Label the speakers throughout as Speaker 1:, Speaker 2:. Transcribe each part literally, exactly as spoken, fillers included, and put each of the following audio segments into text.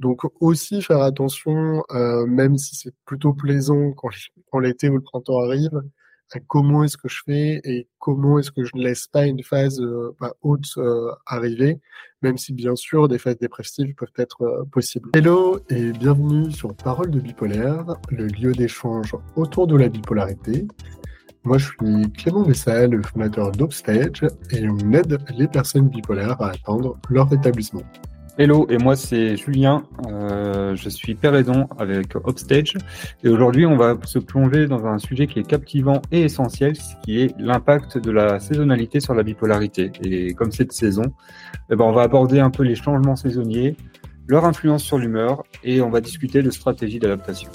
Speaker 1: Donc aussi faire attention, euh, même si c'est plutôt plaisant quand, quand l'été ou le printemps arrive, à comment est-ce que je fais et comment est-ce que je ne laisse pas une phase euh, bah, haute euh, arriver, même si bien sûr des phases dépressives peuvent être euh, possibles. Hello et bienvenue sur Parole de Bipolaire, le lieu d'échange autour de la bipolarité. Moi, je suis Clément Vessal, le fondateur d'Upstage, et on aide les personnes bipolaires à atteindre leur rétablissement.
Speaker 2: Hello, et moi c'est Julien, euh, je suis père aidant avec Upstage et aujourd'hui on va se plonger dans un sujet qui est captivant et essentiel, ce qui est l'impact de la saisonnalité sur la bipolarité. Et comme cette saison, eh ben, on va aborder un peu les changements saisonniers, leur influence sur l'humeur et on va discuter de stratégies d'adaptation.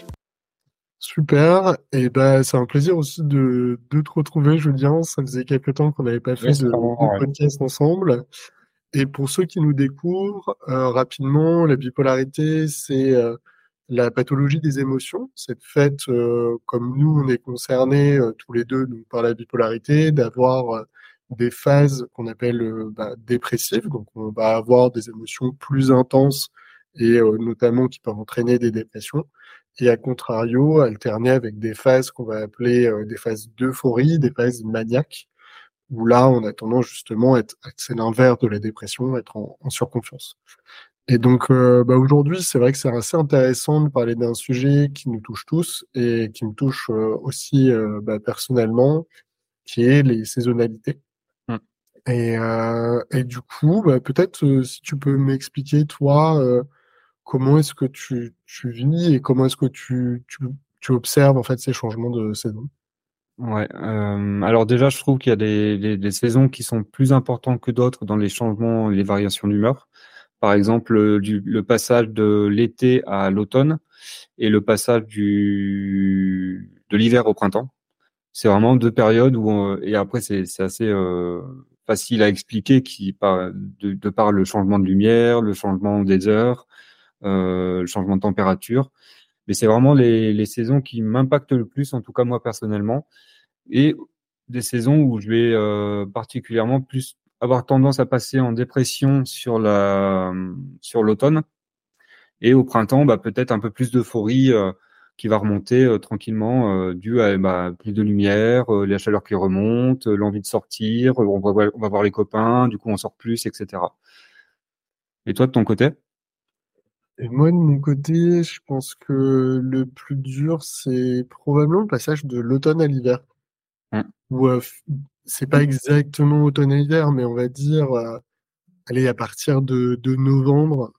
Speaker 1: Super, et ben c'est un plaisir aussi de, de te retrouver Julien, ça faisait quelques temps qu'on n'avait pas fait
Speaker 2: Yes,
Speaker 1: de,
Speaker 2: pardon,
Speaker 1: de
Speaker 2: ouais.
Speaker 1: podcast ensemble. Et pour ceux qui nous découvrent, euh, rapidement, la bipolarité, c'est euh, la pathologie des émotions. C'est le fait, euh, comme nous, on est concernés euh, tous les deux donc, par la bipolarité, d'avoir euh, des phases qu'on appelle euh, bah, dépressives. Donc, on va avoir des émotions plus intenses et euh, notamment qui peuvent entraîner des dépressions. Et à contrario, alterner avec des phases qu'on va appeler euh, des phases d'euphorie, des phases maniaques où là, on a tendance justement à être, c'est l'inverse de la dépression, être en, en surconfiance. Et donc, euh, bah aujourd'hui, c'est vrai que c'est assez intéressant de parler d'un sujet qui nous touche tous et qui me touche euh, aussi euh, bah, personnellement, qui est les saisonnalités.
Speaker 2: Mm.
Speaker 1: Et, euh, et du coup, bah, peut-être euh, si tu peux m'expliquer, toi, euh, comment est-ce que tu, tu vis et comment est-ce que tu, tu, tu observes en fait ces changements de saison.
Speaker 2: Ouais, euh, alors déjà je trouve qu'il y a des, des, des saisons qui sont plus importantes que d'autres dans les changements et les variations d'humeur. Par exemple, le, du, le passage de l'été à l'automne et le passage du, de l'hiver au printemps. C'est vraiment deux périodes où, on- et après c'est c'est assez euh, facile à expliquer qui par de, de par le changement de lumière, le changement des heures, euh, le changement de température. Mais c'est vraiment les les saisons qui m'impactent le plus, en tout cas moi personnellement, et des saisons où je vais euh, particulièrement plus avoir tendance à passer en dépression sur la sur l'automne et au printemps, bah, peut-être un peu plus d'euphorie euh, qui va remonter euh, tranquillement, euh, due à bah, plus de lumière, euh, la chaleur qui remonte, euh, l'envie de sortir, euh, on va, voir- on va voir les copains, du coup on sort plus, et cetera. Et toi, de ton côté?
Speaker 1: Et moi, de mon côté, je pense que le plus dur, c'est probablement le passage de l'automne à l'hiver.
Speaker 2: Hum,
Speaker 1: Ou euh, f- c'est pas exactement automne à l'hiver, mais on va dire, euh, allez, à partir de, de novembre,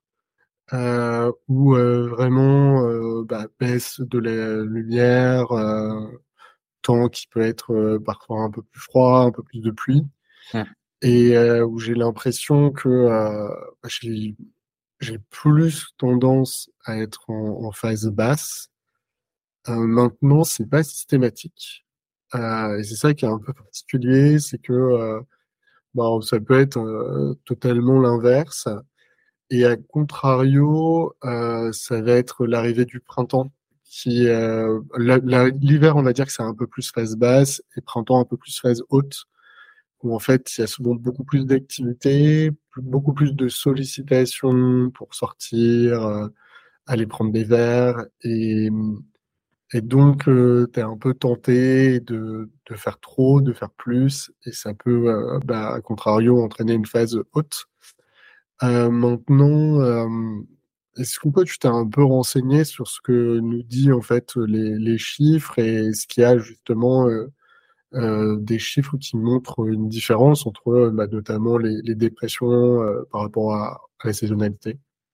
Speaker 1: euh, où euh, vraiment euh, bah, baisse de la lumière, euh, temps qui peut être euh, parfois un peu plus froid, un peu plus de pluie,
Speaker 2: hum,
Speaker 1: et euh, où j'ai l'impression que euh, bah, j'ai j'ai plus tendance à être en, en phase basse. Euh, maintenant, c'est pas systématique. Euh, et c'est ça qui est un peu particulier, c'est que euh, bah, ça peut être euh, totalement l'inverse. Et à contrario, euh, ça va être l'arrivée du printemps, qui euh, la- la- l'hiver, on va dire que c'est un peu plus phase basse, et printemps un peu plus phase haute, où en fait il y a souvent beaucoup plus d'activités, beaucoup plus de sollicitations pour sortir, euh, aller prendre des verres, et et donc, euh, tu es un peu tenté de, de faire trop, de faire plus, et ça peut, euh, bah, à contrario, entraîner une phase haute. Euh, maintenant, euh, est-ce que toi, tu t'es un peu renseigné sur ce que nous dit en fait les, les chiffres et est-ce qu'il y a justement euh, euh, des chiffres qui montrent une différence entre euh, bah, notamment les, les dépressions euh, par rapport à, à la saisonnalité?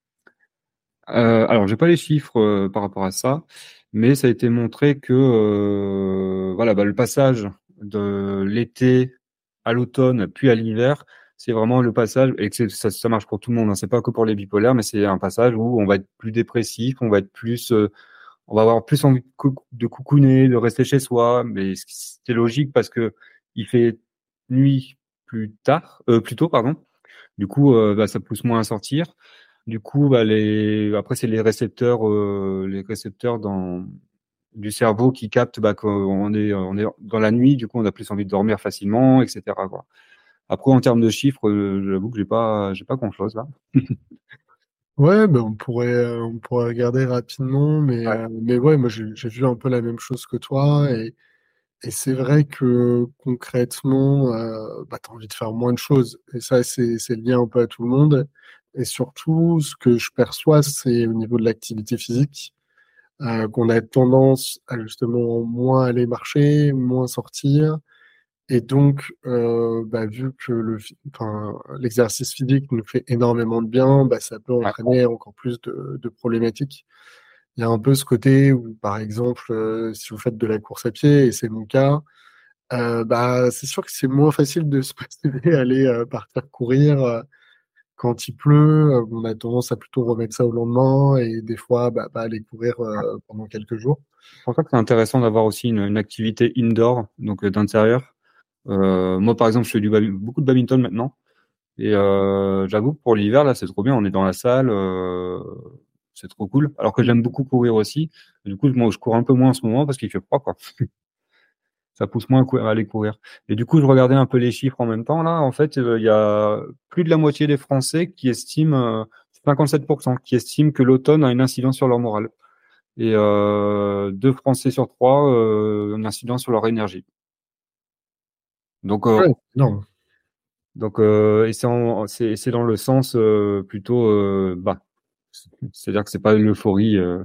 Speaker 2: Euh, alors, j'ai pas les chiffres euh, par rapport à ça, mais ça a été montré que euh, voilà, bah, le passage de l'été à l'automne puis à l'hiver, c'est vraiment le passage et que c'est- ça, ça marche pour tout le monde. Hein, c'est pas que pour les bipolaires, mais c'est un passage où on va être plus dépressif, on va être plus, euh, on va avoir plus envie de, cou- de coucouner, de rester chez soi. Mais c- c'est logique parce que il fait nuit plus tard, euh, plus tôt, pardon. Du coup, euh, bah, ça pousse moins à sortir. Du coup, bah, les... après, c'est les récepteurs, euh, les récepteurs dans... du cerveau qui captent bah, qu'on est, on est dans la nuit. Du coup, on a plus envie de dormir facilement, et cetera quoi. Après, en termes de chiffres, euh, j'avoue que j'ai pas, j'ai pas grand-chose là.
Speaker 1: Ouais, ben on pourrait, euh, on pourrait regarder rapidement, mais,
Speaker 2: Ouais.
Speaker 1: euh, mais ouais, moi j'ai j'ai vu un peu la même chose que toi, et, et c'est vrai que concrètement, euh, bah, tu as envie de faire moins de choses, et ça c'est c'est lié un peu à tout le monde, et surtout ce que je perçois, c'est au niveau de l'activité physique, euh, qu'on a tendance à justement moins aller marcher, moins sortir. Et donc, euh, bah, vu que le, fi- enfin, l'exercice physique nous fait énormément de bien, bah, ça peut
Speaker 2: Ouais.
Speaker 1: entraîner encore plus de, de problématiques. Il y a un peu ce côté où, par exemple, euh, si vous faites de la course à pied, et c'est mon cas, euh, bah, c'est sûr que c'est moins facile de se motiver à aller euh, partir courir euh, quand il pleut. Euh, On a tendance à plutôt remettre ça au lendemain, et des fois, bah, pas aller courir euh, pendant quelques jours.
Speaker 2: C'est pour ça que c'est intéressant d'avoir aussi une, une activité indoor, donc euh, d'intérieur. Euh, moi, par exemple, je fais du bad- beaucoup de badminton maintenant. Et euh, j'avoue que pour l'hiver, là, c'est trop bien. On est dans la salle, euh, c'est trop cool. Alors que j'aime beaucoup courir aussi. Du coup, moi, je cours un peu moins en ce moment parce qu'il fait froid, quoi. Ça pousse moins à cou- à aller courir. Et du coup, je regardais un peu les chiffres en même temps. Là, en fait, euh, il y a plus de la moitié des Français qui estiment, euh, cinquante-sept pour cent, qui estiment que l'automne a une incidence sur leur morale. Et euh, deux Français sur trois, euh, une incidence sur leur énergie. Donc, euh,
Speaker 1: Ouais, non.
Speaker 2: donc, euh, et c'est en- c'est c'est dans le sens euh, plutôt euh, bas. C'est-à-dire que c'est pas une euphorie. euh.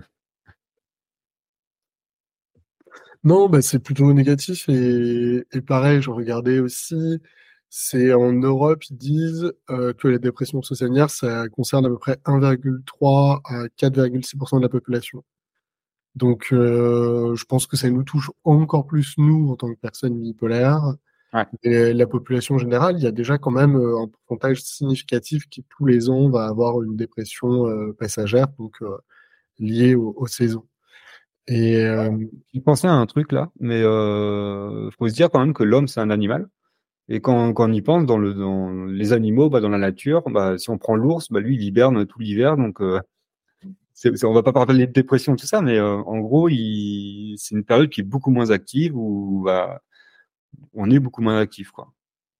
Speaker 1: Non, bah, c'est plutôt négatif, et, et pareil, je regardais aussi, c'est en Europe, ils disent euh, que la dépression saisonnière, ça concerne à peu près un virgule trois à quatre virgule six pour cent de la population. Donc, euh, je pense que ça nous touche encore plus, nous, en tant que personnes bipolaires.
Speaker 2: Ouais.
Speaker 1: Et la population générale, il y a déjà quand même euh, un pourcentage significatif qui, tous les ans, va avoir une dépression euh, passagère, donc euh, liée aux, aux saisons. Et euh,
Speaker 2: Je pensais à un truc là, mais euh, faut se dire quand même que l'homme c'est un animal. Et quand, quand on y pense, dans le, dans les animaux, bah, dans la nature, bah, si on prend l'ours, bah, lui, il hiberne tout l'hiver. Donc, euh, c'est, c'est- on va pas parler de dépression, tout ça, mais euh, en gros, il, c'est une période qui est beaucoup moins active où bah, on est beaucoup moins actif, quoi.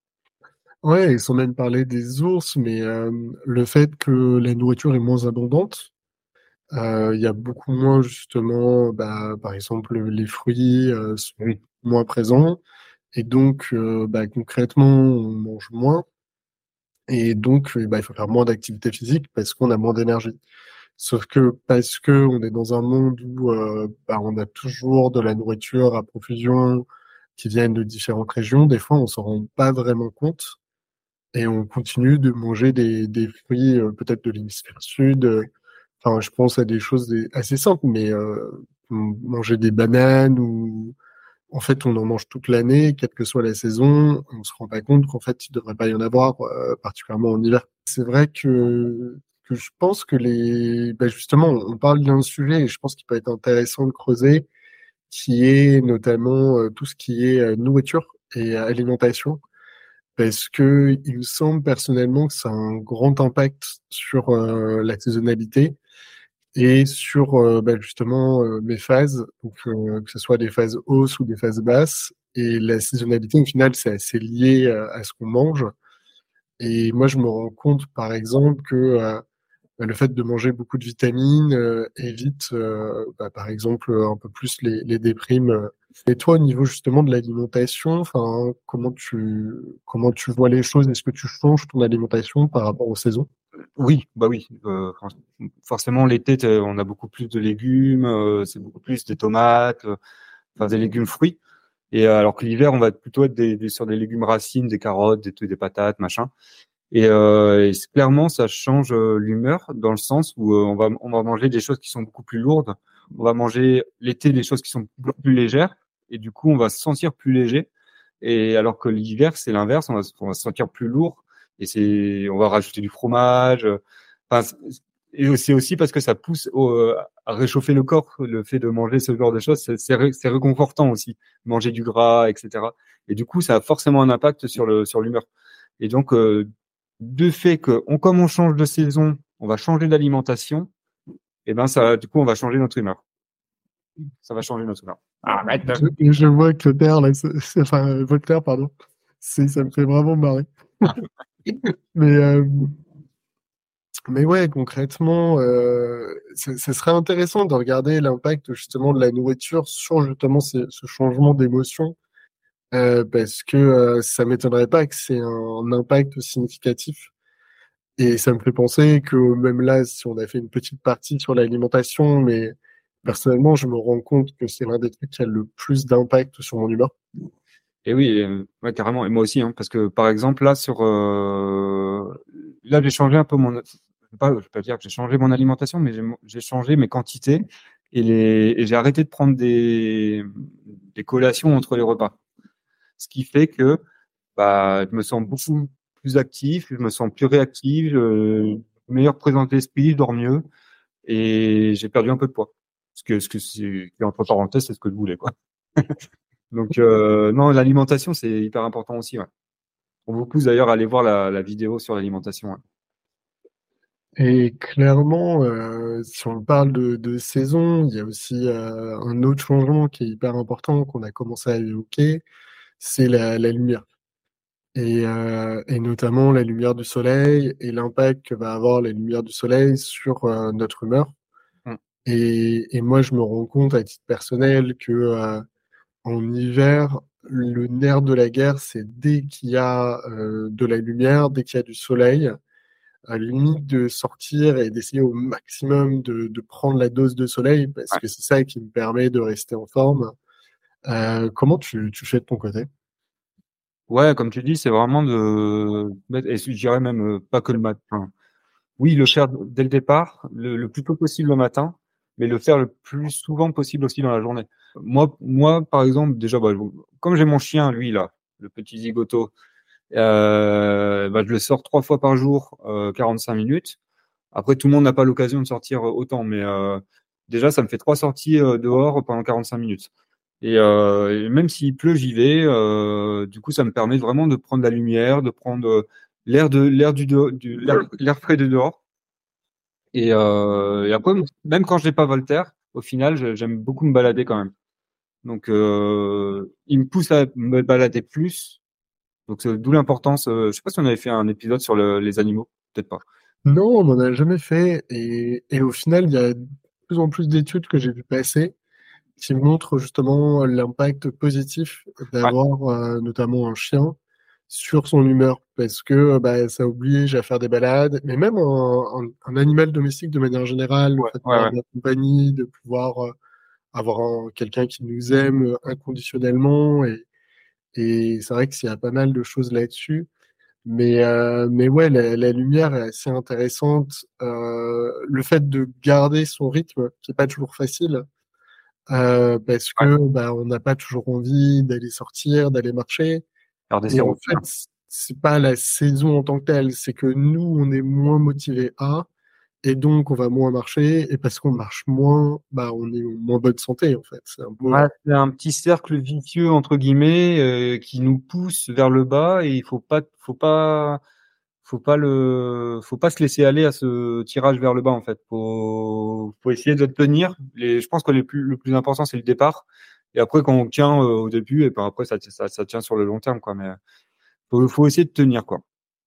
Speaker 1: Ouais, ils sont même parlé des ours, mais euh, le fait que la nourriture est moins abondante, euh, il y a beaucoup moins justement, bah, par exemple, les fruits euh, sont
Speaker 2: Oui.
Speaker 1: moins présents, et donc euh, bah, concrètement, on mange moins, et donc euh, bah, il faut faire moins d'activité physique parce qu'on a moins d'énergie. Sauf que parce que on est dans un monde où euh, bah, on a toujours de la nourriture à profusion qui viennent de différentes régions, des fois on s'en rend pas vraiment compte. Et on continue de manger des, des fruits euh, peut-être de l'hémisphère sud. euh, Enfin, je pense à des choses des- assez simples, mais euh, manger des bananes, ou en fait on en mange toute l'année, quelle que soit la saison. On se rend pas compte qu'en fait il devrait pas y en avoir, euh, particulièrement en hiver. C'est vrai que que je pense que les, ben justement, on parle d'un sujet, et je pense qu'il peut être intéressant de creuser, qui est notamment euh, tout ce qui est euh, nourriture et alimentation, parce que il me semble personnellement que ça a un grand impact sur euh, la saisonnalité et sur euh, bah, justement euh, mes phases, donc euh, que ce soit des phases hausses ou des phases basses. Et la saisonnalité, au final, c'est assez lié euh, à ce qu'on mange. Et moi, je me rends compte, par exemple, que euh, bah, le fait de manger beaucoup de vitamines euh, évite, euh, bah, par exemple, un peu plus les, les déprimes. euh. Et toi, au niveau justement de l'alimentation, enfin, comment tu comment tu vois les choses? Est-ce que tu changes ton alimentation par rapport aux saisons?
Speaker 2: Oui, bah oui. Euh, forcément, l'été, t'as- on a beaucoup plus de légumes, euh, c'est beaucoup plus des tomates, euh, enfin des légumes fruits. Et euh, alors que l'hiver, on va plutôt être des, des- sur des légumes racines, des carottes, des, des patates, machin. Et, euh, et c'est- clairement, ça change euh, l'humeur dans le sens où euh, on va on va manger des choses qui sont beaucoup plus lourdes. On va manger l'été des choses qui sont beaucoup plus légères. Et du coup, on va se sentir plus léger. Et alors que l'hiver, c'est l'inverse, on va, se- on va se sentir plus lourd. Et c'est, on va rajouter du fromage. euh, Enfin, c'est- et c'est aussi parce que ça pousse au, euh, à réchauffer le corps. Le fait de manger ce genre de choses, c'est c'est ré- c'est réconfortant aussi. Manger du gras, et cetera. Et du coup, ça a forcément un impact sur le sur l'humeur. Et donc, euh, de fait que, on, comme on change de saison, on va changer d'alimentation, et ben ça, du coup, on va changer notre humeur. Ça va changer notre humeur. Arrête.
Speaker 1: Je, je vois que Voltaire, là, c'est- c'est- enfin, euh, Voltaire, pardon, c'est, ça me fait vraiment marrer. Mais, euh, Mais ouais, concrètement, euh, ce ce serait intéressant de regarder l'impact justement de la nourriture sur justement ce, ce changement d'émotion, euh, parce que euh, ça m'étonnerait pas que c'est un impact significatif. Et ça me fait penser que même là, si on a fait une petite partie sur l'alimentation, mais
Speaker 2: Mm.
Speaker 1: personnellement, je me rends compte que c'est l'un des trucs qui a le plus d'impact sur mon humeur.
Speaker 2: Et oui, et, euh, ouais, carrément. Et moi aussi, hein, parce que par exemple, là, sur, euh, là, j'ai changé un peu mon, je vais pas, je vais pas dire que j'ai changé mon alimentation, mais j'ai j'ai changé mes quantités et les, et j'ai arrêté de prendre des, des collations entre les repas. Ce qui fait que, bah, je me sens beaucoup plus actif, je me sens plus réactif, euh, meilleure présence d'esprit, je dors mieux et j'ai perdu un peu de poids. Ce que, ce que c'est, entre parenthèses, c'est ce que je voulais, quoi. Donc, euh, non, l'alimentation, c'est hyper important aussi, ouais. On vous pousse d'ailleurs à aller voir la, la vidéo sur l'alimentation, ouais.
Speaker 1: Et clairement, euh, si on parle de, de saison, il y a aussi euh, un autre changement qui est hyper important qu'on a commencé à évoquer, c'est la, la lumière. Et, euh, et notamment la lumière du soleil et l'impact que va avoir la lumière du soleil sur euh, notre humeur.
Speaker 2: Mm.
Speaker 1: Et, et moi, je me rends compte à titre personnel que euh, en hiver, le nerf de la guerre, c'est dès qu'il y a euh, de la lumière, dès qu'il y a du soleil, à la limite de sortir et d'essayer au maximum de, de prendre la dose de soleil, parce
Speaker 2: Ouais.
Speaker 1: que c'est ça qui me permet de rester en forme. Euh, comment tu, tu fais de ton côté?
Speaker 2: Ouais, comme tu dis, c'est vraiment de mettre, et je dirais même euh, pas que le matin. Oui, le faire dès le départ, le, le plus tôt possible le matin, mais le faire le plus souvent possible aussi dans la journée. Moi, moi, par exemple, déjà, bah, je- comme j'ai mon chien, lui, là, le petit zigoto, euh, bah, je le sors trois fois par jour, euh, quarante-cinq minutes. Après, tout le monde n'a pas l'occasion de sortir euh, autant, mais euh, déjà, ça me fait trois sorties euh, dehors pendant quarante-cinq minutes. Et, euh, et même s'il pleut, j'y vais. Euh, du coup, ça me permet vraiment de prendre la lumière, de prendre euh, l'air de l'air du, dehors- du l'air l'air frais de dehors. Et, euh, et après, même quand je n'ai pas Voltaire, au final, je- j'aime beaucoup me balader quand même. Donc, euh, il me pousse à me balader plus. Donc, c'est d'où l'importance. Euh, je sais pas si on avait fait un épisode sur le- les animaux, peut-être pas.
Speaker 1: Non, on n'en a jamais fait. Et, et au final, il y a de plus en plus d'études que j'ai vu passer qui montrent justement l'impact positif
Speaker 2: Ouais,
Speaker 1: d'avoir euh, notamment un chien sur son humeur. Parce que euh, bah, ça oblige à faire des balades, mais même un, un- un animal domestique de manière générale, le
Speaker 2: ouais,
Speaker 1: fait
Speaker 2: ouais,
Speaker 1: d'avoir
Speaker 2: ouais.
Speaker 1: de la compagnie, de pouvoir euh, avoir un- quelqu'un qui nous aime euh, inconditionnellement. Et, et c'est vrai qu'il y a pas mal de choses là-dessus. Mais, euh, mais ouais, la, la lumière est assez intéressante. Euh, le fait de garder son rythme, qui est pas toujours facile, euh, parce
Speaker 2: Ouais.
Speaker 1: que bah, on n'a pas toujours envie d'aller sortir, d'aller marcher.
Speaker 2: Garder ses
Speaker 1: Et en
Speaker 2: routines.
Speaker 1: fait, c'est pas la saison en tant que telle, c'est que nous, on est moins motivés à, et donc on va moins marcher, et parce qu'on marche moins, bah, on est en moins bonne santé, en fait. C'est un peu,
Speaker 2: Ouais, c'est un petit cercle vicieux entre guillemets euh, qui nous pousse vers le bas et il faut pas, faut pas, faut pas le, faut pas se laisser aller à ce tirage vers le bas en fait. Faut, faut essayer de tenir. Les, je pense que les plus, le plus important c'est le départ et après quand on tient euh, au début et puis après ça, ça, ça tient sur le long terme quoi. Mais faut, faut essayer de tenir quoi.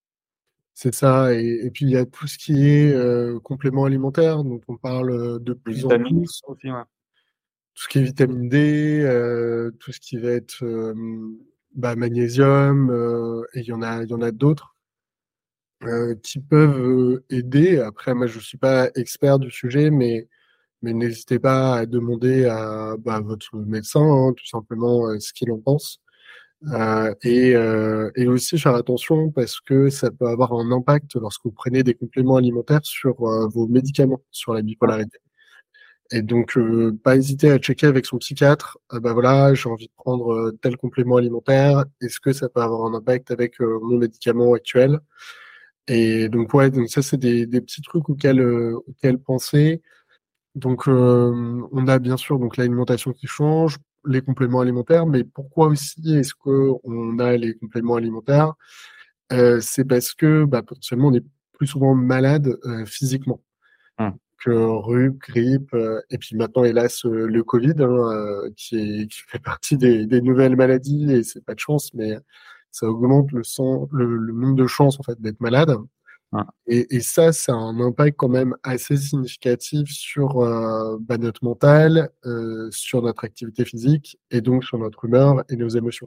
Speaker 1: c'est ça. Et, et puis il y a tout ce qui est euh, complément alimentaire, dont on parle euh, de
Speaker 2: Les
Speaker 1: plus en
Speaker 2: vitamines
Speaker 1: plus.
Speaker 2: aussi, ouais.
Speaker 1: Tout ce qui est vitamine D, euh, tout ce qui va être euh, bah, magnésium, euh, et il y en a, il y en a d'autres euh, qui peuvent euh, aider. Après, moi, je suis pas expert du sujet, mais, mais n'hésitez pas à demander à bah, votre médecin, hein, tout simplement, euh, ce qu'il en pense. Euh, et, euh, et aussi faire attention parce que ça peut avoir un impact lorsque vous prenez des compléments alimentaires sur euh, vos médicaments, sur la
Speaker 2: Ouais.
Speaker 1: bipolarité. Et donc, euh, pas hésiter à checker avec son psychiatre. Euh, bah voilà, j'ai envie de prendre euh, tel complément alimentaire. Est-ce que ça peut avoir un impact avec euh, mon médicament actuel? Et donc ouais, donc ça c'est des, des petits trucs auxquels euh, auxquels penser. Donc euh, on a bien sûr donc l'alimentation qui change, les compléments alimentaires, mais pourquoi aussi est-ce que on a les compléments alimentaires? Euh, c'est parce que bah, potentiellement on est plus souvent malade euh, physiquement
Speaker 2: Hum.
Speaker 1: que rhume, grippe, euh, et puis maintenant hélas euh, le Covid hein, euh, qui est, qui fait partie des, des nouvelles maladies et c'est pas de chance, mais ça augmente le sang, le, le nombre de chances en fait d'être malade.
Speaker 2: Ouais.
Speaker 1: Et, et ça, ça a un impact quand même assez significatif sur euh, bah, notre mental, euh, sur notre activité physique et donc sur notre humeur et nos émotions.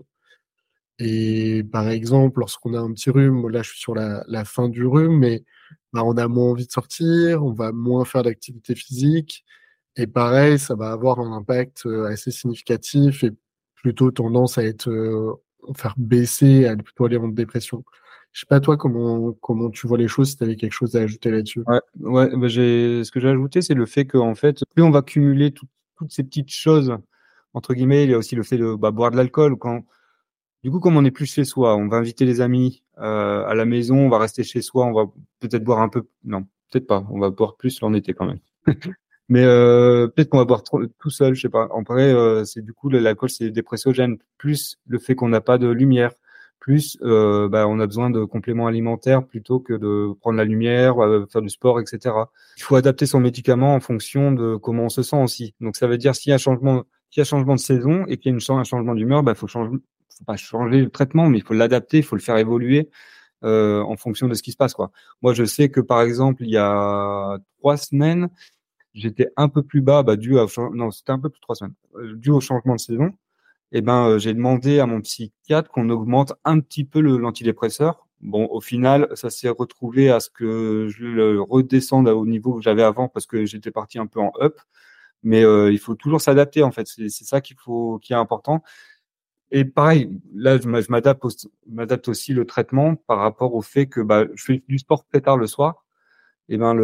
Speaker 1: Et par exemple, lorsqu'on a un petit rhume, là je suis sur la, la fin du rhume, mais bah, on a moins envie de sortir, on va moins faire d'activité physique. Et pareil, ça va avoir un impact euh, assez significatif et plutôt tendance à être euh, faire baisser, à plutôt aller en dépression. Je sais pas toi comment comment tu vois les choses, si tu avais quelque chose à ajouter là-dessus.
Speaker 2: Ouais, ouais, bah, j'ai, ce que j'ai ajouté, c'est le fait qu'en fait, plus on va cumuler tout- toutes ces petites choses, entre guillemets, il y a aussi le fait de bah, boire de l'alcool. Quand, du coup, comme on n'est plus chez soi, on va inviter les amis euh, à la maison, on va rester chez soi, on va peut-être boire un peu, non, peut-être pas, on va boire plus en été quand même. Mais euh, peut-être qu'on va boire trop- tout seul, je sais pas. En vrai, euh, c'est du coup le- l'alcool, c'est dépressogène. Plus le fait qu'on n'a pas de lumière, plus euh, bah, on a besoin de compléments alimentaires plutôt que de prendre la lumière, euh, faire du sport, et cetera. Il faut adapter son médicament en fonction de comment on se sent aussi. Donc ça veut dire s'il y a un changement, s'il y a un changement de saison et qu'il y a une, chan- un changement d'humeur, bah faut changer, faut pas changer le traitement, mais il faut l'adapter, il faut le faire évoluer euh, en fonction de ce qui se passe, quoi. Moi, je sais que par exemple, il y a trois semaines j'étais un peu plus bas, bah, dû à, non, c'était un peu plus de trois semaines, euh, dû au changement de saison. Et ben, euh, j'ai demandé à mon psychiatre qu'on augmente un petit peu le l'antidépresseur. Bon, au final, ça s'est retrouvé à ce que je le redescende au niveau que j'avais avant parce que j'étais parti un peu en up. Mais euh, il faut toujours s'adapter en fait. C'est c'est ça qu'il faut, qui est important. Et pareil, là, je m'a- je m'adapte aussi, m'adapte aussi le traitement par rapport au fait que bah, je fais du sport très tard le soir et ben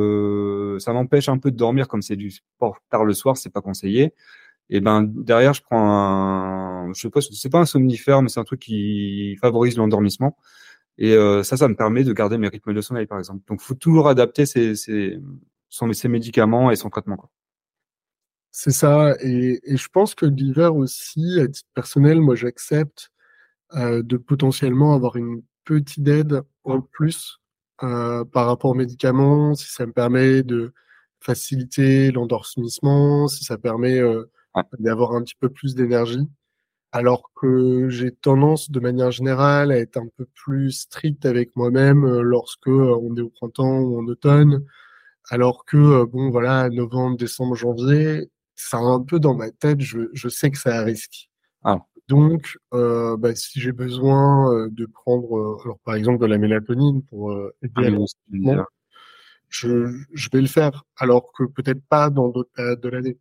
Speaker 2: le ça m'empêche un peu de dormir comme c'est du sport tard le soir, c'est pas conseillé. Et ben derrière je prends un je sais pas c'est pas un somnifère mais c'est un truc qui favorise l'endormissement et euh, ça ça me permet de garder mes rythmes de sommeil par exemple. Donc faut toujours adapter ses ses son ses médicaments et son traitement quoi.
Speaker 1: C'est ça, et, et je pense que l'hiver aussi, à titre personnel, moi j'accepte euh, de potentiellement avoir une petite aide en plus euh, par rapport aux médicaments, si ça me permet de faciliter l'endormissement, si ça permet euh,
Speaker 2: Ouais.
Speaker 1: d'avoir un petit peu plus d'énergie. Alors que j'ai tendance, de manière générale, à être un peu plus strict avec moi-même euh, lorsque euh, on est au printemps ou en automne, alors que, euh, bon, voilà, novembre, décembre, janvier, ça un peu dans ma tête, je, je sais que c'est à risque.
Speaker 2: Ah,
Speaker 1: Donc, euh, bah, si j'ai besoin euh, de prendre, euh, alors, par exemple, de la mélatonine pour euh,
Speaker 2: ah
Speaker 1: aider à
Speaker 2: oui, oui, c'est une-
Speaker 1: l'endormissement, je, je vais le faire, alors que peut-être pas dans d'autres périodes de l'année.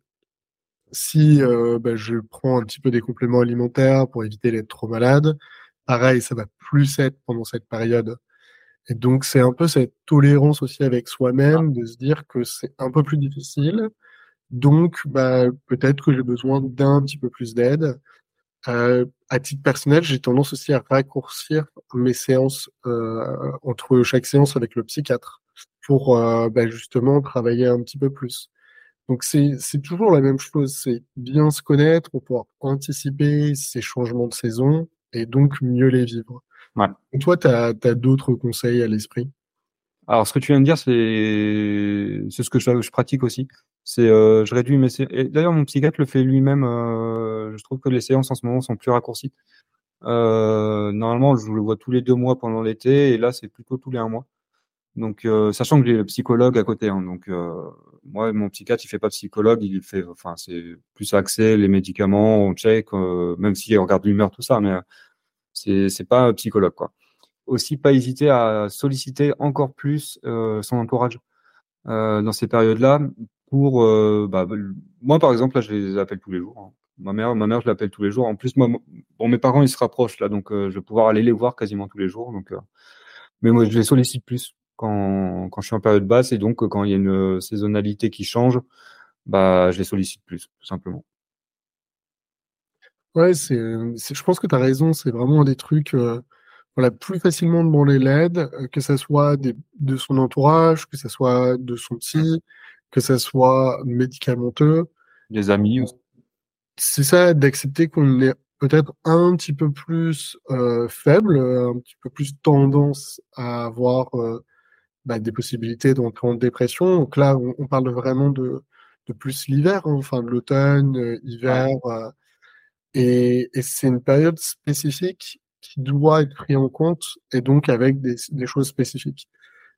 Speaker 1: Si euh, bah, je prends un petit peu des compléments alimentaires pour éviter d'être trop malade, pareil, ça va plus être pendant cette période. Et donc, c'est un peu cette tolérance aussi avec soi-même de se dire que c'est un peu plus difficile. Donc, bah, peut-être que j'ai besoin d'un petit peu plus d'aide. Euh, à titre personnel, j'ai tendance aussi à raccourcir mes séances euh, entre chaque séance avec le psychiatre pour euh, bah, justement travailler un petit peu plus. Donc c'est c'est toujours la même chose, c'est bien se connaître pour pouvoir anticiper ces changements de saison et donc mieux les vivre.
Speaker 2: ouais.
Speaker 1: Et toi, tu as, d'autres conseils à l'esprit?
Speaker 2: Alors ce que tu viens de dire c'est c'est ce que je, je pratique aussi. C'est euh, je réduis mes sé- et d'ailleurs mon psychiatre le fait lui-même euh, je trouve que les séances en ce moment sont plus raccourcies. Euh, normalement, je le vois tous les deux mois pendant l'été, et là, c'est plutôt tous les un mois. Donc, euh, sachant que j'ai le psychologue à côté, hein, donc euh, moi, mon psychiatre, il fait pas de psychologue, il fait, enfin, c'est plus axé les médicaments, on check, euh, même si on regarde l'humeur, tout ça, mais euh, c'est c'est pas un psychologue, quoi. Aussi, pas hésiter à solliciter encore plus euh, son entourage euh, dans ces périodes-là pour euh, bah, moi par exemple là je les appelle tous les jours hein. Ma mère ma mère je l'appelle tous les jours en plus moi bon mes parents ils se rapprochent là donc euh, je vais pouvoir aller les voir quasiment tous les jours donc euh, mais moi je les sollicite plus quand quand je suis en période basse et donc euh, quand il y a une euh, saisonnalité qui change bah je les sollicite plus tout simplement.
Speaker 1: Ouais, c'est, c'est- je pense que tu as raison, c'est vraiment un des trucs, euh, voilà, plus facilement demander l'aide, euh, que ça soit des, de son entourage, que ça soit de son psy, que ça soit médicamenteux.
Speaker 2: Les amis aussi.
Speaker 1: C'est ça, d'accepter qu'on est peut-être un petit peu plus euh, faible, euh, un petit peu plus tendance à avoir euh, bah, des possibilités d'entrer en dépression. Donc là, on, on parle vraiment de, de plus l'hiver, hein, enfin de l'automne, euh,
Speaker 2: Ouais,
Speaker 1: hiver. euh, et et c'est une période spécifique qui doit être prise en compte et donc avec des, des choses spécifiques.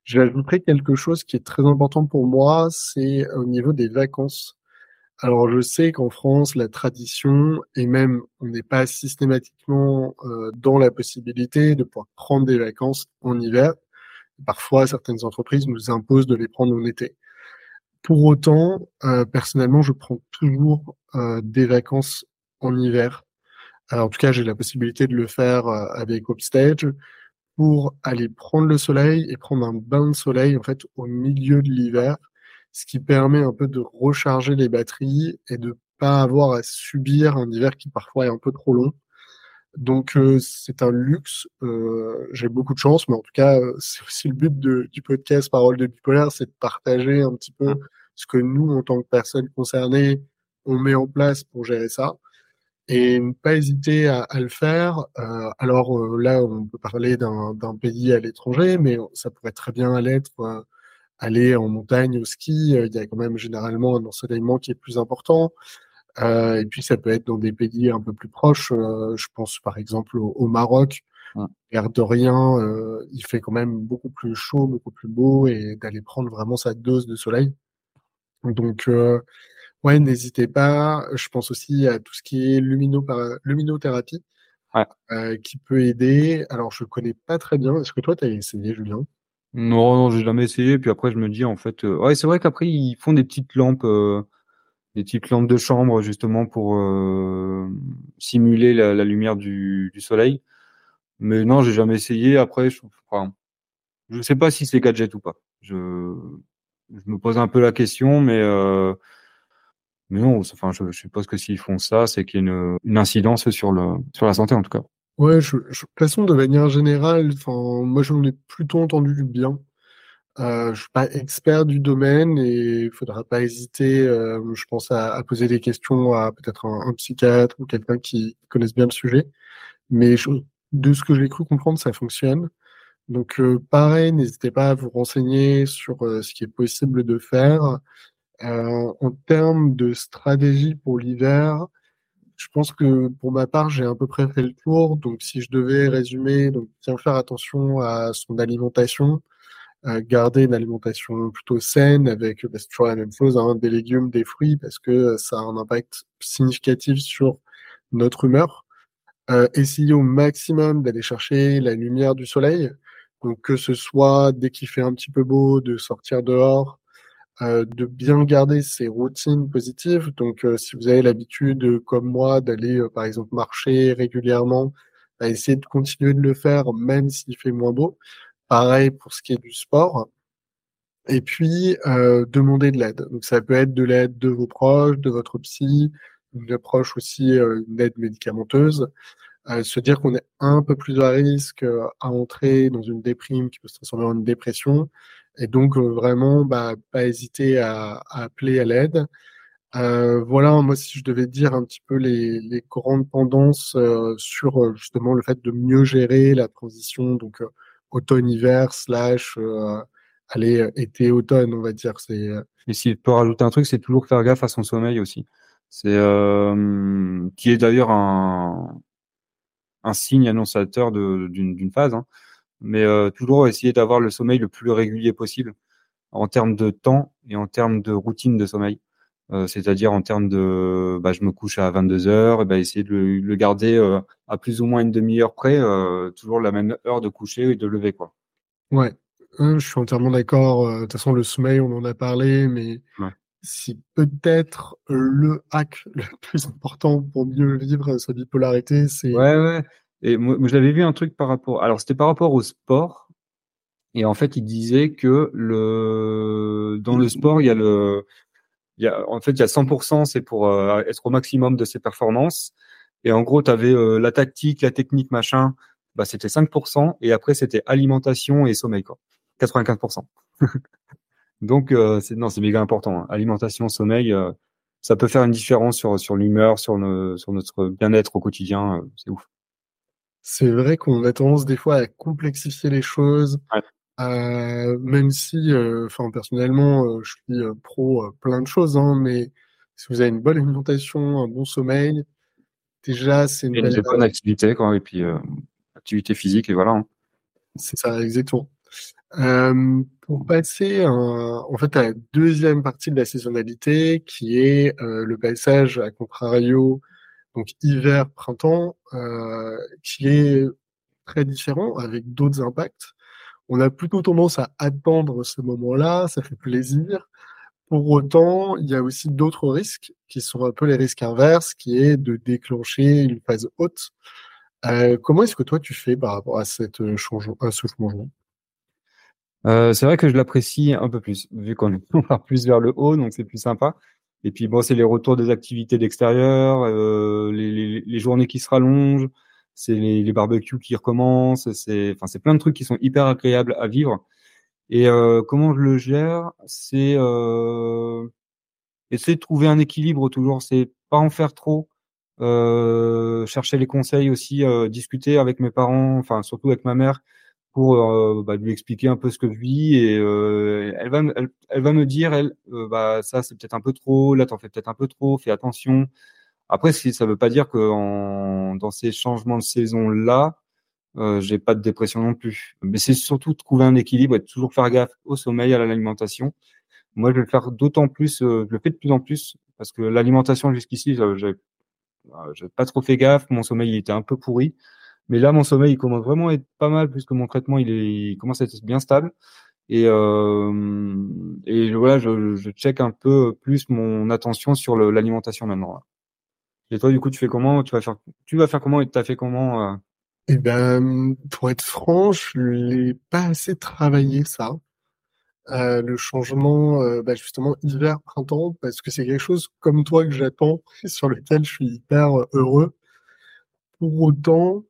Speaker 1: J'ajouterais quelque chose qui est très important pour moi, c'est au niveau des vacances. Alors, je sais qu'en France, la tradition, et même on n'est pas systématiquement euh, dans la possibilité de pouvoir prendre des vacances en hiver. Parfois, certaines entreprises nous imposent de les prendre en été. Pour autant, euh, personnellement, je prends toujours euh, des vacances en hiver. Alors, en tout cas, j'ai la possibilité de le faire euh, avec Upstage pour aller prendre le soleil et prendre un bain de soleil en fait au milieu de l'hiver, ce qui permet un peu de recharger les batteries et de pas avoir à subir un hiver qui parfois est un peu trop long. Donc euh, c'est un luxe. Euh, j'ai beaucoup de chance, mais en tout cas euh, c'est aussi le but de- du podcast Parole de bipolaire, c'est de partager un petit peu ce que nous, en tant que personnes concernées, on met en place pour gérer ça et ne pas hésiter à, à le faire. Euh, alors euh, là, on peut parler d'un d'un pays à l'étranger, mais ça pourrait très bien l'être euh, aller en montagne au ski. Euh, Il y a quand même généralement un ensoleillement qui est plus important. Euh, et puis ça peut être dans des pays un peu plus proches. Euh, je pense par exemple au, au Maroc.
Speaker 2: Ouais.
Speaker 1: L'air de rien, euh, il fait quand même beaucoup plus chaud, beaucoup plus beau, et d'aller prendre vraiment sa dose de soleil. Donc euh, ouais, n'hésitez pas. Je pense aussi à tout ce qui est lumino luminothérapie
Speaker 2: Ouais.
Speaker 1: euh, qui peut aider. Alors, je connais pas très bien. Est-ce que toi, tu as essayé, Julien?
Speaker 2: Non, non, j'ai jamais essayé. Puis après, je me dis, en fait, euh, ouais, c'est vrai qu'après, ils font des petites lampes, euh, des petites lampes de chambre, justement, pour euh, simuler la, la lumière du, du soleil. Mais non, j'ai jamais essayé. Après, je, enfin, je sais pas si c'est gadget ou pas. Je, je me pose un peu la question, mais, euh, mais non, enfin, je, je suppose que s'ils font ça, c'est qu'il y a une, une incidence sur le, sur la santé, en tout cas.
Speaker 1: Ouais, je, je- de toute façon, de manière générale, enfin, moi, j'en ai plutôt entendu du bien. Euh, je suis pas expert du domaine et il faudra pas hésiter, euh, je pense, à, à poser des questions à peut-être un, un psychiatre ou quelqu'un qui connaisse bien le sujet. Mais je- de ce que j'ai cru comprendre, ça fonctionne. Donc, euh, pareil, n'hésitez pas à vous renseigner sur euh, ce qui est possible de faire. Euh, en termes de stratégie pour l'hiver, je pense que pour ma part, j'ai à peu près fait le tour. Donc, si je devais résumer, donc bien faire attention à son alimentation, euh, garder une alimentation plutôt saine avec, bah, c'est toujours la même chose, hein, des légumes, des fruits, parce que euh, ça a un impact significatif sur notre humeur. Euh, essayer au maximum d'aller chercher la lumière du soleil. Donc, que ce soit dès qu'il fait un petit peu beau, de sortir dehors, euh, de bien garder ses routines positives. Donc, euh, si vous avez l'habitude, euh, comme moi, d'aller, euh, par exemple, marcher régulièrement, à essayer de continuer de le faire, même s'il fait moins beau. Pareil pour ce qui est du sport. Et puis, euh, demander de l'aide. Donc, ça peut être de l'aide de vos proches, de votre psy, une approche aussi, euh, une aide médicamenteuse. Euh, se dire qu'on est un peu plus à risque euh, à entrer dans une déprime qui peut se transformer en une dépression. Et donc, euh, vraiment, bah, pas hésiter à, à appeler à l'aide. Euh, voilà, moi, si je devais dire un petit peu les, les grandes tendances euh, sur euh, justement le fait de mieux gérer la transition, donc euh, automne-hiver slash euh, allez, euh, été-automne, on va dire. C'est euh,
Speaker 2: Et s'il peut rajouter un truc, c'est toujours faire gaffe à son sommeil aussi. C'est euh, qui est d'ailleurs un, un signe annonçateur de, d'une, d'une phase, hein. Mais euh, toujours essayer d'avoir le sommeil le plus régulier possible en termes de temps et en termes de routine de sommeil. Euh, c'est-à-dire en termes de, bah, je me couche à vingt-deux heures, et bah, essayer de le, le garder euh, à plus ou moins une demi-heure près, euh, toujours la même heure de coucher et de lever, quoi.
Speaker 1: ouais, Euh, je suis entièrement d'accord. Euh, De toute façon, le sommeil, on en a parlé, mais
Speaker 2: Ouais.
Speaker 1: si peut-être le hack le plus important pour mieux vivre sa bipolarité, c'est
Speaker 2: Ouais, ouais. Et moi, moi, j'avais vu un truc par rapport. Alors, c'était par rapport au sport. Et en fait, il disait que le dans le sport, il y a le, il y a en fait, il y a cent pour cent, c'est pour euh, être au maximum de ses performances. Et en gros, tu avais euh, la tactique, la technique, machin. Bah, c'était cinq pour cent. Et après, c'était alimentation et sommeil, quoi. quatre-vingt-quinze pour cent. Donc, euh, c'est non, c'est méga important, hein. Alimentation, sommeil, euh, ça peut faire une différence sur sur l'humeur, sur le, sur notre bien-être au quotidien. euh, c'est ouf.
Speaker 1: c'est vrai qu'on a tendance des fois à complexifier les choses,
Speaker 2: Ouais.
Speaker 1: euh, même si, euh, enfin personnellement, euh, je suis euh, pro euh, plein de choses, hein, mais si vous avez une bonne alimentation, un bon sommeil, déjà c'est une
Speaker 2: Et une
Speaker 1: belle
Speaker 2: bonne
Speaker 1: base.
Speaker 2: activité, quoi. Et puis, euh, activité physique, et voilà, hein.
Speaker 1: C'est ça, exactement. Euh, pour passer un, en fait, à la deuxième partie de la saisonnalité, qui est euh, le passage à contrario, donc hiver-printemps, euh, qui est très différent, avec d'autres impacts. On a plutôt tendance à attendre ce moment-là, ça fait plaisir. Pour autant, il y a aussi d'autres risques qui sont un peu les risques inverses, qui est de déclencher une phase haute. Euh, comment est-ce que toi tu fais par rapport à cette euh, changement, à ce changement?
Speaker 2: Euh, c'est vrai que je l'apprécie un peu plus, vu qu'on est- on part plus vers le haut, donc c'est plus sympa. Et puis bon, c'est les retours des activités d'extérieur, euh, les, les, les journées qui se rallongent, c'est les, les barbecues qui recommencent, c'est, enfin, c'est plein de trucs qui sont hyper agréables à vivre. Et euh, comment je le gère, c'est euh, essayer de trouver un équilibre toujours, c'est pas en faire trop, euh, chercher les conseils aussi, euh, discuter avec mes parents, enfin surtout avec ma mère, pour euh, bah, lui expliquer un peu ce que je vis et euh, elle va me- elle, elle va me dire elle euh, bah ça c'est peut-être un peu trop, là t'en fais peut-être un peu trop, fais attention. Après si ça veut pas dire que en, dans ces changements de saison là euh, j'ai pas de dépression non plus, mais c'est surtout de trouver un équilibre et de toujours faire gaffe au sommeil, à l'alimentation. Moi je vais le faire d'autant plus, euh, je le fais de plus en plus parce que l'alimentation jusqu'ici j'ai j'ai j'ai pas trop fait gaffe, mon sommeil il était un peu pourri. Mais là, mon sommeil, il commence vraiment à être pas mal puisque mon traitement, il est, il commence à être bien stable. Et, euh, et voilà, je, je check un peu plus mon attention sur le- l'alimentation maintenant. Et toi, du coup, tu fais comment? Tu vas faire, tu vas faire comment et t'as fait comment? euh
Speaker 1: Eh ben, pour être franc, je l'ai pas assez travaillé ça. Euh, le changement, euh, bah, justement, hiver-printemps, parce que c'est quelque chose comme toi que j'attends, sur lequel je suis hyper heureux. Pour autant,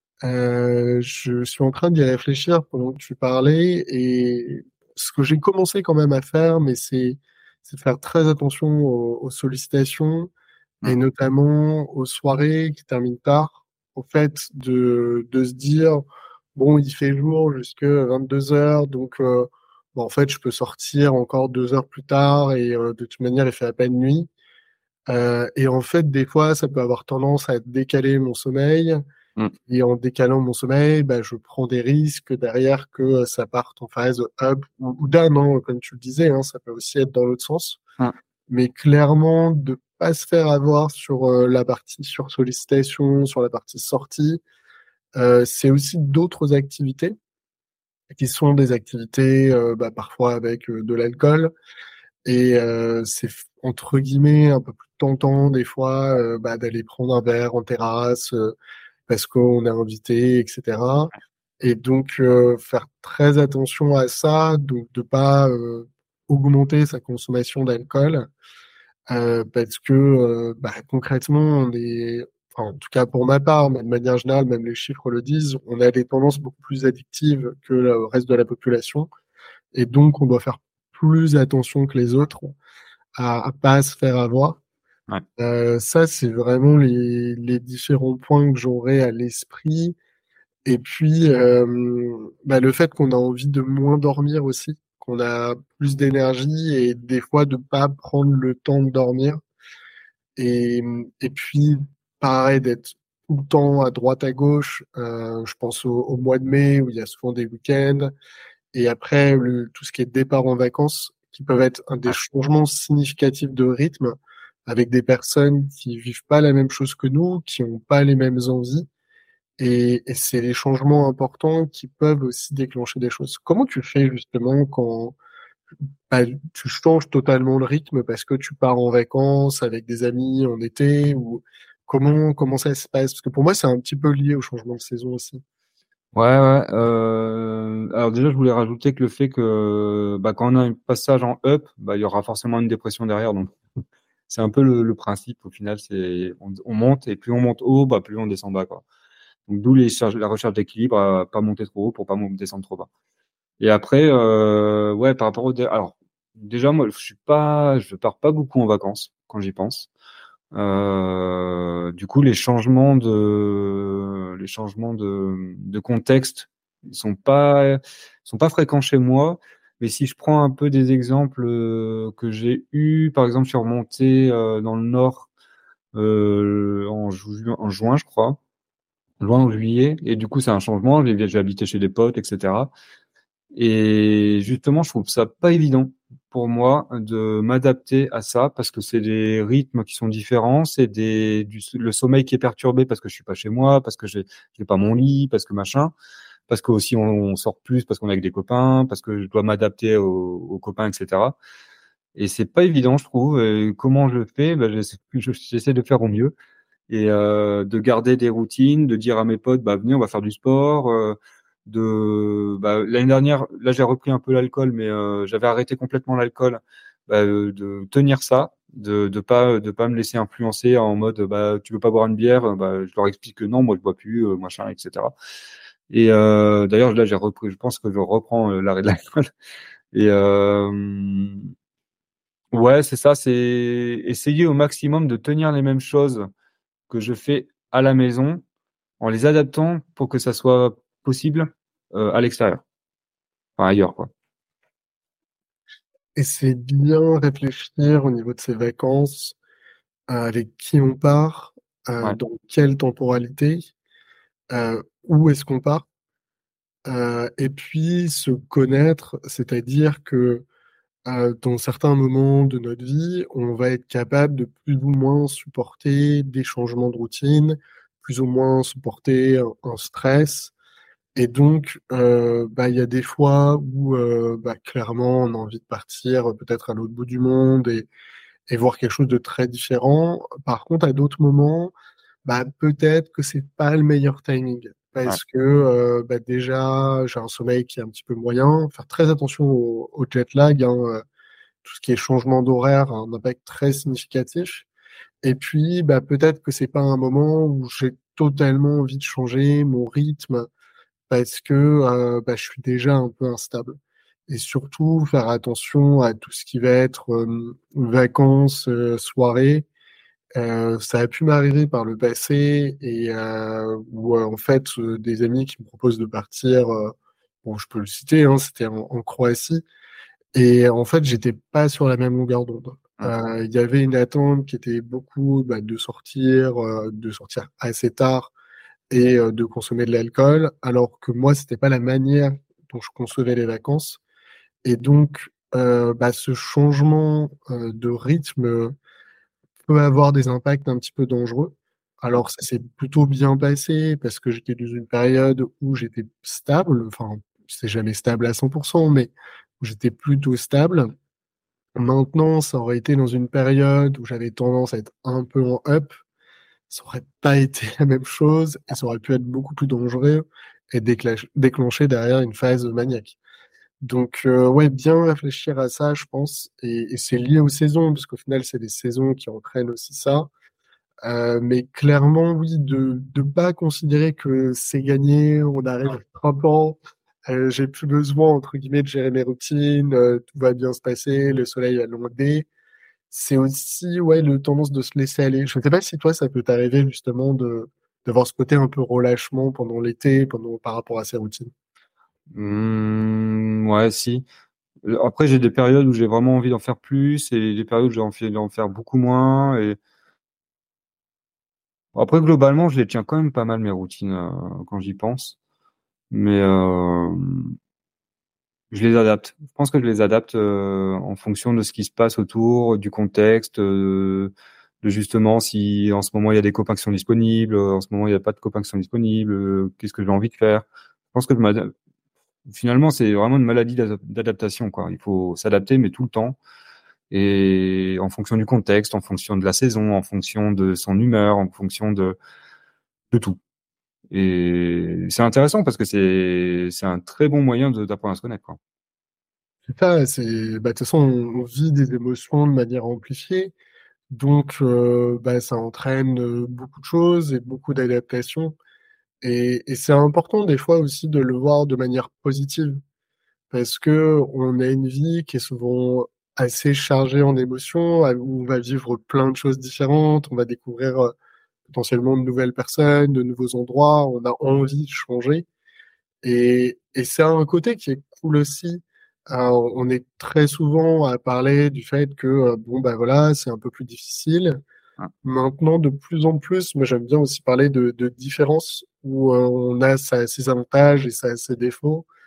Speaker 1: euh, je suis en train d'y réfléchir pendant que tu parlais, et ce que j'ai commencé quand même à faire, mais c'est c'est de faire très attention aux, aux sollicitations, et
Speaker 2: Hmm.
Speaker 1: notamment aux soirées qui terminent tard, au fait de, de se dire, bon, il fait jour jusque vingt-deux heures, donc euh, bon, en fait, je peux sortir encore deux heures plus tard, et euh, de toute manière, il fait à peine nuit. Euh, et en fait, des fois, ça peut avoir tendance à décaler mon sommeil,
Speaker 2: Hmm.
Speaker 1: et en décalant mon sommeil, bah, je prends des risques derrière que euh, ça parte en phase up ou, ou down, hein, comme tu le disais, hein, ça peut aussi être dans l'autre sens.
Speaker 2: Hmm.
Speaker 1: Mais clairement, de pas se faire avoir sur euh, la partie sur sollicitation, sur la partie sortie. Euh, c'est aussi d'autres activités qui sont des activités euh, bah, parfois avec euh, de l'alcool, et euh, c'est f- entre guillemets un peu plus tentant des fois euh, bah, d'aller prendre un verre en terrasse euh, parce qu'on est invité, et cetera. Et donc euh, faire très attention à ça, donc de pas euh, augmenter sa consommation d'alcool, euh, parce que euh, bah, concrètement, on est, enfin, en tout cas pour ma part, mais de manière générale, même les chiffres le disent, on a des tendances beaucoup plus addictives que le reste de la population, et donc on doit faire plus attention que les autres à, à pas se faire avoir.
Speaker 2: Ouais.
Speaker 1: Euh, ça, c'est vraiment les, les différents points que j'aurais à l'esprit. Et puis, euh, bah, le fait qu'on a envie de moins dormir aussi, qu'on a plus d'énergie et des fois de pas prendre le temps de dormir. Et, et puis, pareil, d'être tout le temps à droite, à gauche. Euh, je pense au, au mois de mai où il y a souvent des week-ends. Et après, le, tout ce qui est départ en vacances, qui peuvent être un des
Speaker 2: Ouais.
Speaker 1: changements significatifs de rythme avec des personnes qui vivent pas la même chose que nous, qui ont pas les mêmes envies. Et, et c'est les changements importants qui peuvent aussi déclencher des choses. Comment tu fais justement quand bah, tu changes totalement le rythme parce que tu pars en vacances avec des amis en été, ou comment comment ça se passe? Parce que pour moi, c'est un petit peu lié au changement de saison aussi.
Speaker 2: Ouais, ouais. Euh, alors déjà, je voulais rajouter que le fait que bah, quand on a un passage en up, bah, il y aura forcément une dépression derrière. Donc, c'est un peu le, le principe. Au final, c'est on, on monte et plus on monte haut, bah, plus on descend bas, quoi. Donc, d'où les charges- la recherche d'équilibre, à pas monter trop haut pour pas mon- descendre trop bas. Et après, euh, ouais, par rapport au, dé- alors déjà, moi, je suis pas, je pars pas beaucoup en vacances quand j'y pense. Euh, du coup, les changements de, les changements de, de contexte, ils sont pas, sont pas fréquents chez moi. Mais si je prends un peu des exemples euh, que j'ai eus, par exemple, je suis remonté euh, dans le nord euh, en, ju- en juin, je crois, juin ou juillet, et du coup, c'est un changement. J'ai j'ai habité chez des potes, et cetera. Et justement, je trouve ça pas évident pour moi de m'adapter à ça parce que c'est des rythmes qui sont différents, c'est des du, le sommeil qui est perturbé parce que je suis pas chez moi, parce que j'ai j'ai pas mon lit, parce que machin, parce que aussi on, on sort plus, parce qu'on est avec des copains, parce que je dois m'adapter aux, aux copains, et cetera. Et c'est pas évident, je trouve. Et comment je le fais? Ben, j'essaie je- j'essaie de faire au mieux et euh, de garder des routines, de dire à mes potes, bah venez, on va faire du sport. euh, de bah, l'année dernière, là j'ai repris un peu l'alcool, mais euh, j'avais arrêté complètement l'alcool. Bah, euh, de tenir ça, de de pas de pas me laisser influencer en mode bah tu veux pas boire une bière, bah je leur explique que non, moi je bois plus, euh, machin, et cetera. Et euh, d'ailleurs là j'ai repris, je pense que je reprends euh, l'arrêt de l'alcool. Et euh, ouais, c'est ça, c'est essayer au maximum de tenir les mêmes choses que je fais à la maison en les adaptant pour que ça soit possible euh, à l'extérieur, enfin ailleurs, quoi.
Speaker 1: Et c'est bien réfléchir au niveau de ces vacances, euh, avec qui on part, euh,
Speaker 2: Ouais,
Speaker 1: dans quelle temporalité, euh, où est-ce qu'on part, euh, et puis se connaître, c'est-à-dire que euh, dans certains moments de notre vie, on va être capable de plus ou moins supporter des changements de routine, plus ou moins supporter un, un stress. Et donc, euh, bah, il y a des fois où euh, bah, clairement on a envie de partir euh, peut-être à l'autre bout du monde et, et voir quelque chose de très différent. Par contre, à d'autres moments, bah, peut-être que c'est pas le meilleur timing
Speaker 2: ouais,
Speaker 1: parce que euh, bah, déjà j'ai un sommeil qui est un petit peu moyen. Faire très attention au, au jet lag, hein, euh, tout ce qui est changement d'horaire a un impact très significatif. Et puis, bah, peut-être que c'est pas un moment où j'ai totalement envie de changer mon rythme parce que euh, bah, je suis déjà un peu instable. Et surtout, faire attention à tout ce qui va être euh, vacances, euh, soirées. Euh, ça a pu m'arriver par le passé et euh, où euh, en fait euh, des amis qui me proposent de partir, euh, bon je peux le citer, hein, c'était en, en Croatie et en fait j'étais pas sur la même longueur d'onde.
Speaker 2: ouais,
Speaker 1: Euh, Il y avait une attente qui était beaucoup bah, de sortir, euh, de sortir assez tard et euh, de consommer de l'alcool, alors que moi, c'était pas la manière dont je concevais les vacances. Et donc, euh, bah, ce changement euh, de rythme peut avoir des impacts un petit peu dangereux.
Speaker 2: ouais.
Speaker 1: Alors, ça s'est plutôt bien passé parce que j'étais dans une période où j'étais stable, enfin, c'est jamais stable à cent pour cent, mais où j'étais plutôt stable. Maintenant, ça aurait été dans une période où j'avais tendance à être un peu en up, ça aurait pas été la même chose et ça aurait pu être beaucoup plus dangereux et déclencher, déclencher derrière une phase maniaque. Donc, euh, ouais, bien réfléchir à ça, je pense, et, et c'est lié aux saisons, parce qu'au final, c'est les saisons qui entraînent aussi ça. Euh, mais clairement, oui, de ne pas considérer que c'est gagné, on arrive à trente ans, euh, j'ai plus besoin, entre guillemets, de gérer mes routines, euh, tout va bien se passer, le soleil va lever. C'est aussi ouais, le tendance de se laisser aller. Je ne sais pas si toi, ça peut t'arriver justement de d'avoir ce côté un peu relâchement pendant l'été, pendant par rapport à ces routines.
Speaker 2: Mmh, ouais, si. Euh, Après, j'ai des périodes où j'ai vraiment envie d'en faire plus et des périodes où j'ai envie d'en faire beaucoup moins. Et après, globalement, je les tiens quand même pas mal mes routines euh, quand j'y pense. Mais euh, je les adapte. Je pense que je les adapte euh, en fonction de ce qui se passe autour, du contexte, euh, de justement si en ce moment il y a des copains qui sont disponibles, euh, en ce moment il n'y a pas de copains qui sont disponibles, euh, qu'est-ce que j'ai envie de faire. Je pense que je m'adapte. Finalement, c'est vraiment une maladie d'adap- d'adaptation, quoi. Il faut s'adapter, mais tout le temps. Et en fonction du contexte, en fonction de la saison, en fonction de son humeur, en fonction de, de tout. Et c'est intéressant parce que c'est, c'est un très bon moyen de- d'apprendre à se connaître, quoi.
Speaker 1: C'est ça, c'est bah, de toute façon, on, on vit des émotions de manière amplifiée, donc euh, bah, ça entraîne euh, beaucoup de choses et beaucoup d'adaptations. Et, et c'est important des fois aussi de le voir de manière positive, parce que on a une vie qui est souvent assez chargée en émotions, où on va vivre plein de choses différentes, on va découvrir euh, potentiellement de nouvelles personnes, de nouveaux endroits, on a envie de changer. Et, et c'est un côté qui est cool aussi. Alors, on est très souvent à parler du fait que, euh, bon, bah voilà, c'est un peu plus difficile.
Speaker 2: Hein.
Speaker 1: Maintenant, de plus en plus, moi j'aime bien aussi parler de, de différences où euh, on a sa- ses avantages et sa- ses défauts.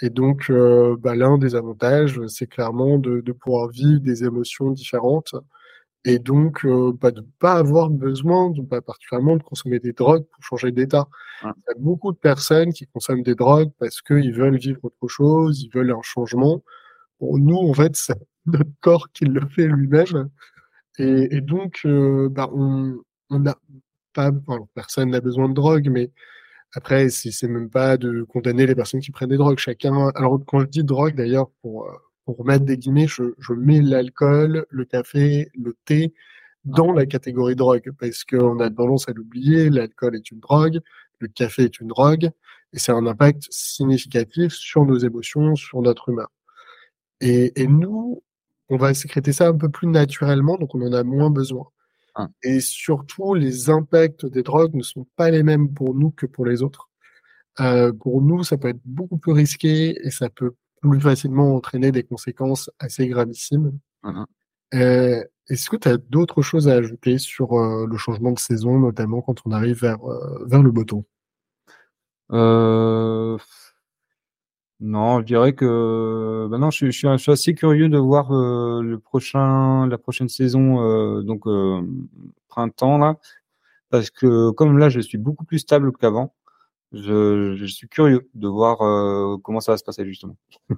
Speaker 1: Et donc, euh, bah, l'un des avantages, c'est clairement de, de pouvoir vivre des émotions différentes et donc euh, bah, de pas avoir besoin, de, pas particulièrement de consommer des drogues pour changer d'état.
Speaker 2: Ouais.
Speaker 1: Il y a beaucoup de personnes qui consomment des drogues parce qu'ils veulent vivre autre chose, ils veulent un changement. Pour nous, en fait, c'est notre corps qui le fait lui-même. Et, et donc, euh, bah, on on n'a pas, enfin, personne n'a besoin de drogue, mais après, c'est c'est même pas de condamner les personnes qui prennent des drogues. Chacun. Alors, quand je dis drogue, d'ailleurs, pour euh, pour mettre des guillemets, je, je mets l'alcool, le café, le thé dans la catégorie drogue, parce qu'on a tendance à l'oublier. L'alcool est une drogue, le café est une drogue, et c'est un impact significatif sur nos émotions, sur notre humeur. Et, et nous, on va sécréter ça un peu plus naturellement, donc on en a moins besoin.
Speaker 2: Ouais.
Speaker 1: Et surtout, les impacts des drogues ne sont pas les mêmes pour nous que pour les autres. Euh, pour nous, ça peut être beaucoup plus risqué et ça peut plus facilement entraîner des conséquences assez gravissimes.
Speaker 2: Ouais.
Speaker 1: Euh, est-ce que tu as d'autres choses à ajouter sur euh, le changement de saison, notamment quand on arrive vers, euh, vers le beau temps?
Speaker 2: Euh... Non, je dirais que bah non, je, suis- je, suis je suis assez curieux de voir euh, le prochain, la prochaine saison, euh, donc euh, printemps là, parce que comme là, je suis beaucoup plus stable qu'avant. Je, je suis curieux de voir euh, comment ça va se passer justement.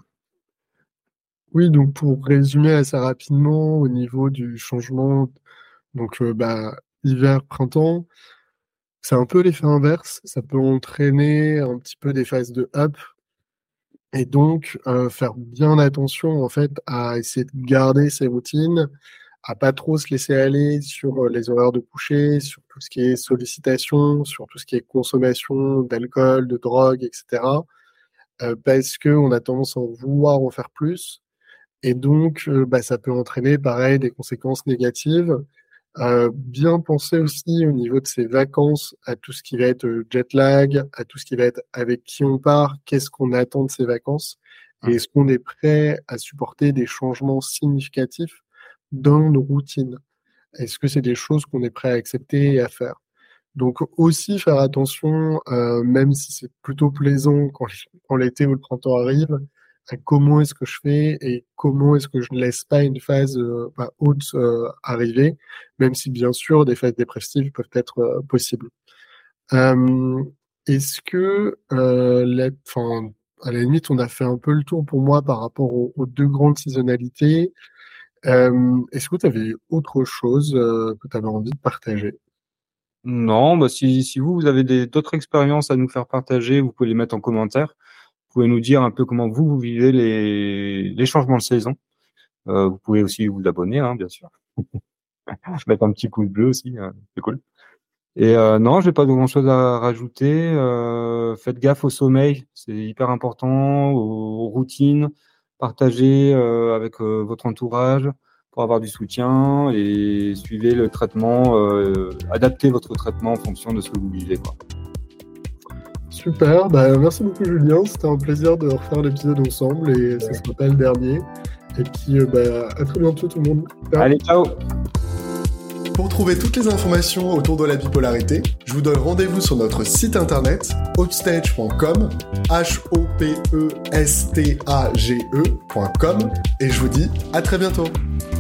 Speaker 1: Oui, donc pour résumer assez rapidement au niveau du changement, donc euh, bah, hiver-printemps, c'est un peu l'effet inverse. Ça peut entraîner un petit peu des phases de up et donc euh, faire bien attention en fait à essayer de garder ses routines, à pas trop se laisser aller sur euh, les horaires de coucher, sur tout ce qui est sollicitation, sur tout ce qui est consommation d'alcool, de drogue, et cetera. Euh, parce que on a tendance à en vouloir en faire plus. Et donc, euh, bah, ça peut entraîner, pareil, des conséquences négatives. Euh, bien penser aussi au niveau de ses vacances à tout ce qui va être euh, jet lag, à tout ce qui va être avec qui on part, qu'est-ce qu'on attend de ses vacances, et est-ce qu'on est prêt à supporter des changements significatifs dans nos routines? Est-ce que c'est des choses qu'on est prêt à accepter et à faire? Donc aussi faire attention, euh, même si c'est plutôt plaisant quand, quand l'été ou le printemps arrive, à comment est-ce que je fais et comment est-ce que je ne laisse pas une phase euh, bah, haute euh, arriver, même si bien sûr des phases dépressives peuvent être euh, possibles. Euh, est-ce que, euh, la, enfin, à la limite, on a fait un peu le tour pour moi par rapport aux, aux deux grandes saisonnalités. Euh, est-ce que tu avais autre chose euh, que tu avais envie de partager?
Speaker 2: Non, bah si, si vous, vous avez des, d'autres expériences à nous faire partager, vous pouvez les mettre en commentaire. Vous pouvez nous dire un peu comment vous, vous vivez les, les changements de saison. Euh, vous pouvez aussi vous abonner, hein, bien sûr. Mettre un petit pouce bleu aussi, euh, c'est cool. Et euh, non, j'ai pas grand-chose à rajouter. Euh, faites gaffe au sommeil, c'est hyper important, aux, aux routines. Partagez euh, avec euh, votre entourage pour avoir du soutien et suivez le traitement, euh, adaptez votre traitement en fonction de ce que vous vivez, quoi.
Speaker 1: Super, bah, merci beaucoup Julien, c'était un plaisir de refaire l'épisode ensemble et ça sera pas le dernier. Et puis euh, bah, à très bientôt tout le monde. Ciao.
Speaker 2: Allez, ciao!
Speaker 3: Pour trouver toutes les informations autour de la bipolarité, je vous donne rendez-vous sur notre site internet hopestage point com, H O P E S T A G E point com, et je vous dis à très bientôt.